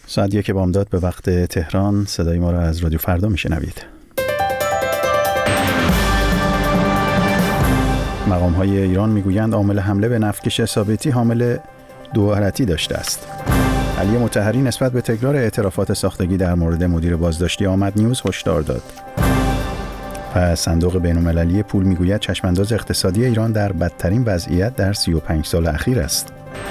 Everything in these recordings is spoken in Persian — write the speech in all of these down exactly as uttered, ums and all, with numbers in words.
ساعت یک بامداد به وقت تهران. صدای ما را از رادیو فردا میشنوید. مقام‌های ایران میگویند عامل حمله به نفتکش ثابتی حامل دو-علتی داشته است. علی مطهری نسبت به تکرار اعترافات ساختگی در مورد مدیر بازداشتی آمد نیوز هشدار داد. و صندوق بین‌المللی پول میگوید چشمانداز اقتصادی ایران در بدترین وضعیت در سی و پنج سال اخیر است.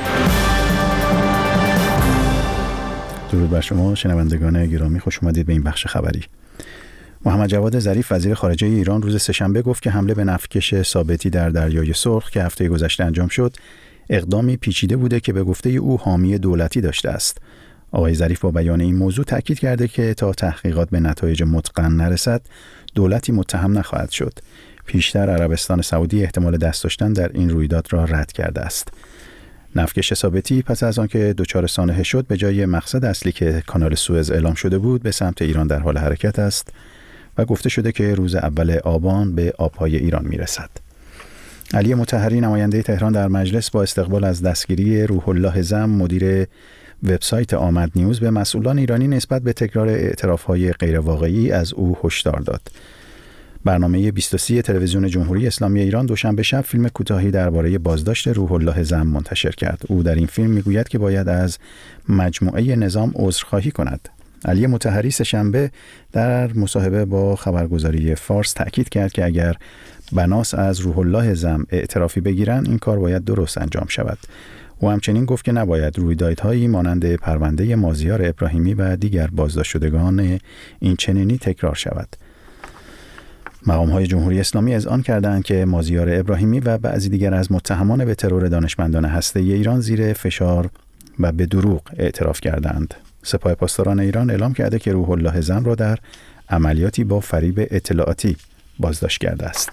درود بر شما شنوندگان گرامی، خوش اومدید به این بخش خبری. محمد جواد ظریف وزیر خارجه ایران روز سه‌شنبه گفت که حمله به نفتکش ثابتی در دریای سرخ که هفته گذشته انجام شد اقدامی پیچیده بوده که به گفته او حامی دولتی داشته است. آقای ظریف با بیان این موضوع تاکید کرده که تا تحقیقات به نتایج متقن نرسد دولتی متهم نخواهد شد. پیشتر عربستان سعودی احتمال دست داشتن در این رویداد را رد کرده است. نفتکش ثابتی پس از آنکه دچار سانحه شد به جای مقصد اصلی که کانال سوئز اعلام شده بود به سمت ایران در حال حرکت است و گفته شده که روز اول آبان به آبهای ایران میرسد. علی مطهری نماینده تهران در مجلس با استقبال از دستگیری روح الله زم مدیر وبسایت آمد نیوز به مسئولان ایرانی نسبت به تکرار اعتراف‌های غیرواقعی از او هشدار داد. برنامه بیست و سه تلویزیون جمهوری اسلامی ایران دوشنبه شب فیلم کوتاهی درباره بازداشت روح الله زم منتشر کرد. او در این فیلم میگوید که باید از مجموعه نظام عذرخواهی کند. علی مطهری سه‌شنبه در مصاحبه با خبرگزاری فارس تأکید کرد که اگر بناس از روح الله زم اعترافی بگیرن این کار باید درست انجام شود. او همچنین گفت که نباید رویدادهایی مانند پرونده مازیار ابراهیمی و دیگر بازداشت شدگان این چنینی تکرار شود. مقام‌های جمهوری اسلامی اذعان کردند که مازیار ابراهیمی و بعضی دیگر از متهمان به ترور دانشمندان هسته‌ای ایران زیر فشار و به دروغ اعتراف کردند. سپاه پاسداران ایران اعلام کرده که روح الله زم را در عملیاتی با فریب اطلاعاتی بازداشت کرده است.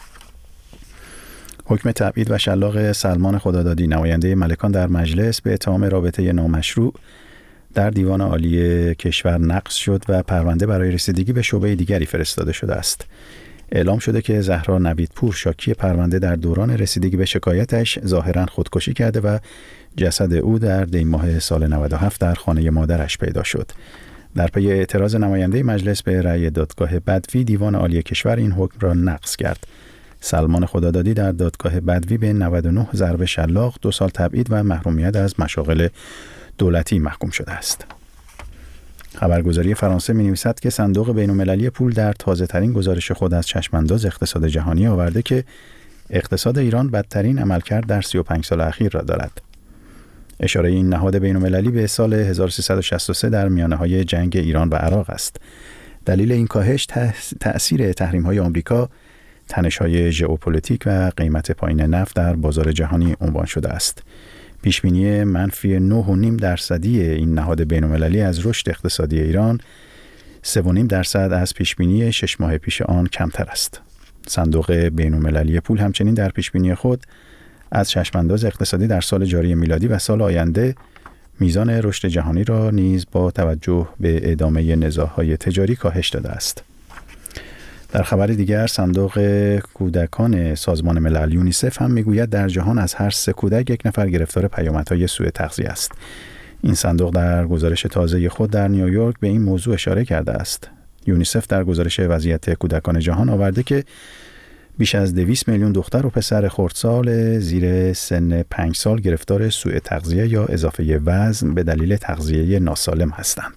حکم تبعید و شلاق سلمان خدادادی نماینده ملکان در مجلس به اتهام رابطه نامشروع در دیوان عالی کشور نقض شد و پرونده برای رسیدگی به شعبه دیگری فرستاده شده است. اعلام شده که زهرا نویدپور شاکی پرونده در دوران رسیدگی به شکایتش ظاهراً خودکشی کرده و جسد او در دی ماه سال نود و هفت در خانه مادرش پیدا شد. در پی اعتراض نماینده مجلس به رأی دادگاه بدوی دیوان عالی کشور این حکم را نقض کرد. سلمان خدادادی در دادگاه بدوی به نود و نه ضرب شلاق، دو سال تبعید و محرومیت از مشاغل دولتی محکوم شده است. خبرگزاری فرانسه می‌نویسد که صندوق بین‌المللی پول در تازه‌ترین گزارش خود از چشمانداز اقتصاد جهانی آورده که اقتصاد ایران بدترین عملکرد در سی و پنج سال اخیر را دارد. اشاره این نهاد بین‌المللی به سال هزار و سیصد و شصت و سه در میانه‌های جنگ ایران و عراق است. دلیل این کاهش تأثیر تحریم‌های آمریکا، تنش‌های ژئوپلیتیک و قیمت پایین نفت در بازار جهانی عنوان شده است. پیشبینی منفی نه و نیم درصدی این نهاد بین‌المللی از رشد اقتصادی ایران سه و نیم درصد از پیشبینی شش ماه پیش آن کمتر است. صندوق بین‌المللی پول همچنین در پیشبینی خود از چشمانداز اقتصادی در سال جاری میلادی و سال آینده میزان رشد جهانی را نیز با توجه به ادامه نزاع‌های تجاری کاهش داده است. در خبر دیگر صندوق کودکان سازمان ملل یونیسف هم میگوید در جهان از هر سه کودک یک نفر گرفتار پیامدهای سوء تغذیه است. این صندوق در گزارش تازه خود در نیویورک به این موضوع اشاره کرده است. یونیسف در گزارش وضعیت کودکان جهان آورده که بیش از دویست میلیون دختر و پسر خردسال زیر سن پنج سال گرفتار سوء تغذیه یا اضافه وزن به دلیل تغذیه ناسالم هستند.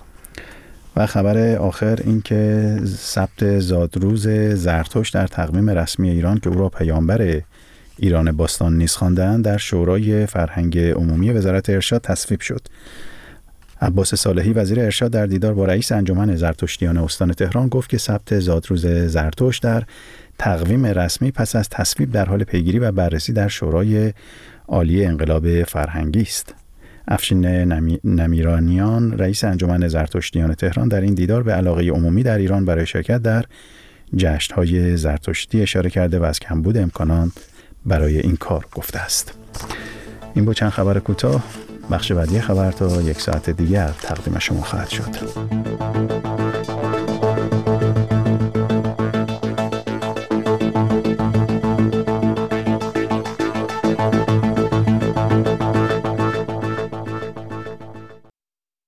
و خبر آخر این که ثبت زادروز زرتشت در تقویم رسمی ایران که او را پیامبر ایران باستان نیز خواندند در شورای فرهنگ عمومی وزارت ارشاد تصویب شد. عباس صالحی وزیر ارشاد در دیدار با رئیس انجمن زرتشتیان استان تهران گفت که ثبت زادروز زرتشت در تقویم رسمی پس از تصویب در حال پیگیری و بررسی در شورای عالی انقلاب فرهنگی است. افشین نمی... نمیرانیان رئیس انجمن زرتشتیان تهران در این دیدار به علاقه عمومی در ایران برای شرکت در جشن‌های زرتشتی اشاره کرده و از کمبود امکانات برای این کار گفته است. این بود چند خبر کوتاه. بخش بعدی خبر تا یک ساعت دیگر تقدیم شما خواهد شد.